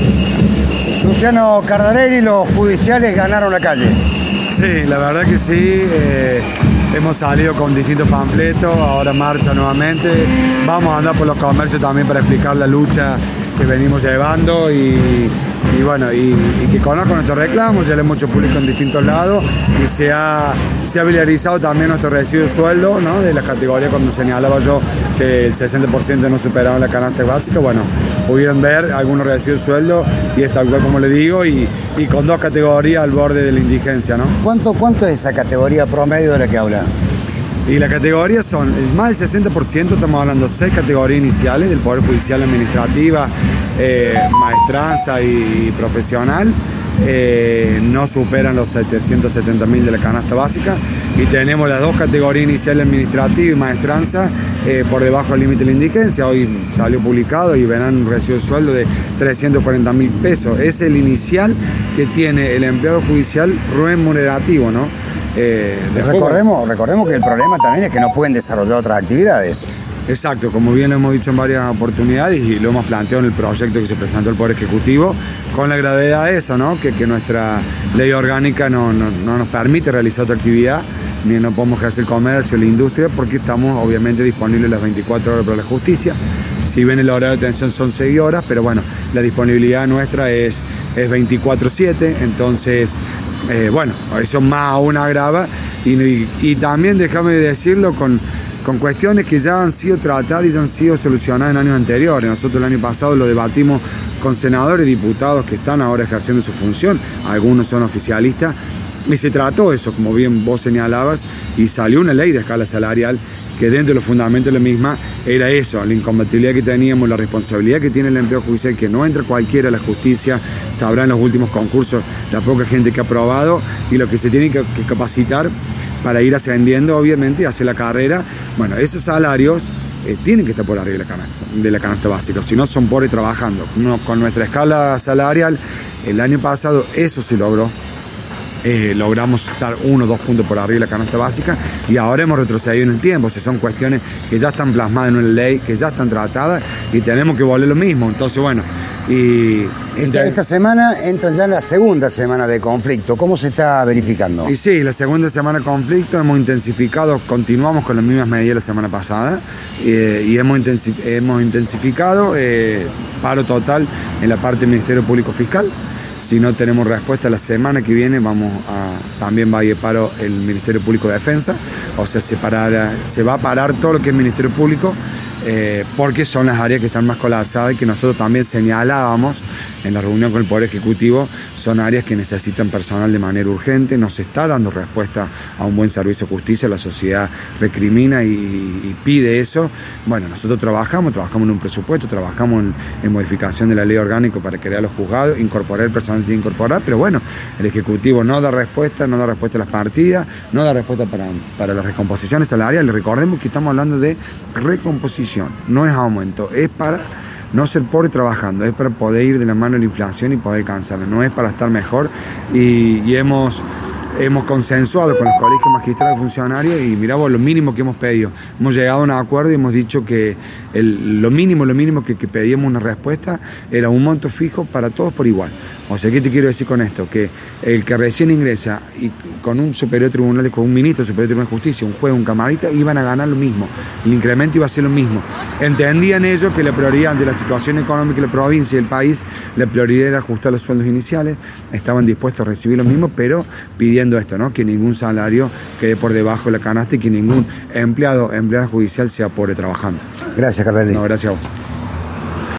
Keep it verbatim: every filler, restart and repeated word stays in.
Luciano Cardarelli, los judiciales ganaron la calle. Sí, la verdad que sí. Eh, hemos salido con distintos panfletos, ahora marcha nuevamente. Vamos a andar por los comercios también para explicar la lucha que venimos llevando y, y bueno, y, y que conozcan nuestros reclamos. Ya lo hemos hecho público en distintos lados y se ha, se ha viralizado también nuestro recibo de sueldo, ¿no? De la categoría cuando señalaba yo que el sesenta por ciento no superaban la canasta básica. Bueno, pudieron ver algunos recibos de sueldo y es tal cual como le digo, y, y con dos categorías al borde de la indigencia, ¿no? ¿Cuánto, cuánto es esa categoría promedio de la que habla? Y las categorías son, es más del sesenta por ciento, estamos hablando de seis categorías iniciales del Poder Judicial, Administrativa, eh, Maestranza y profesional. Eh, no superan los setecientos setenta mil de la canasta básica, y tenemos las dos categorías iniciales, Administrativa y Maestranza, eh, por debajo del límite de la indigencia. Hoy salió publicado y verán un recibo de sueldo de trescientos cuarenta mil pesos. Es el inicial que tiene el empleado judicial remunerativo, ¿no? Eh, recordemos, recordemos que el problema también es que no pueden desarrollar otras actividades. Exacto, como bien lo hemos dicho en varias oportunidades y lo hemos planteado en el proyecto que se presentó al Poder Ejecutivo, con la gravedad de eso, ¿no? Que, que nuestra ley orgánica no, no, no nos permite realizar otra actividad, ni no podemos ejercer el comercio, la industria, porque estamos obviamente disponibles las veinticuatro horas para la justicia. Si bien el horario de atención son seis horas, pero bueno, la disponibilidad nuestra es, es veinticuatro siete, entonces, eh, bueno, eso más aún agrava, y, y, y también déjame decirlo con... con cuestiones que ya han sido tratadas y ya han sido solucionadas en años anteriores. Nosotros el año pasado lo debatimos con senadores y diputados que están ahora ejerciendo su función, algunos son oficialistas, y se trató eso, como bien vos señalabas, y salió una ley de escala salarial que dentro de los fundamentos de la misma era eso, la incompatibilidad que teníamos, la responsabilidad que tiene el empleo judicial, que no entra cualquiera a la justicia, sabrá en los últimos concursos la poca gente que ha aprobado y lo que se tiene que, que capacitar para ir ascendiendo, obviamente, y hacer la carrera. Bueno, esos salarios eh, tienen que estar por arriba de la canasta, de la canasta básica, si no son pobres trabajando. No, con nuestra escala salarial, el año pasado eso se logró. Eh, logramos estar uno o dos puntos por arriba de la canasta básica, y ahora hemos retrocedido en el tiempo. O sea, son cuestiones que ya están plasmadas en una ley, que ya están tratadas, y tenemos que volver lo mismo. Entonces, bueno, y esta, esta semana entra ya en la segunda semana de conflicto. ¿Cómo se está verificando? Y sí, la segunda semana de conflicto hemos intensificado, continuamos con las mismas medidas de la semana pasada, eh, y hemos, intensif hemos intensificado eh, paro total en la parte del Ministerio Público Fiscal. Si no tenemos respuesta la semana que viene, vamos a, también va a ir paro el Ministerio Público de Defensa. O sea, se, parará, se va a parar todo lo que es Ministerio Público, eh, porque son las áreas que están más colapsadas y que nosotros también señalábamos en la reunión con el Poder Ejecutivo. Son áreas que necesitan personal de manera urgente, no se está dando respuesta a un buen servicio de justicia, la sociedad recrimina y, y pide eso. Bueno, nosotros trabajamos, trabajamos en un presupuesto, trabajamos en, en modificación de la ley orgánica para crear los juzgados, incorporar el personal que tiene que incorporar, pero bueno, el Ejecutivo no da respuesta, no da respuesta a las partidas, no da respuesta para, para las recomposiciones salariales. Recordemos que estamos hablando de recomposición, no es aumento, es para no ser pobre trabajando, es para poder ir de la mano de la inflación y poder alcanzarla, no es para estar mejor, y, y hemos, hemos consensuado con los colegios magistrales y funcionarios, y mirá vos, lo mínimo que hemos pedido, hemos llegado a un acuerdo y hemos dicho que el, lo mínimo, lo mínimo que, que pedíamos una respuesta era un monto fijo para todos por igual. O sea, ¿qué te quiero decir con esto? Que el que recién ingresa y con un superior tribunal, con un ministro superior tribunal de justicia, un juez, un camarista, iban a ganar lo mismo. El incremento iba a ser lo mismo. Entendían ellos que la prioridad ante la situación económica de la provincia y el país, la prioridad era ajustar los sueldos iniciales, estaban dispuestos a recibir lo mismo, pero pidiendo esto, ¿no? Que ningún salario quede por debajo de la canasta y que ningún empleado, empleada judicial sea pobre trabajando. Gracias, Cardarelli. No, gracias a vos.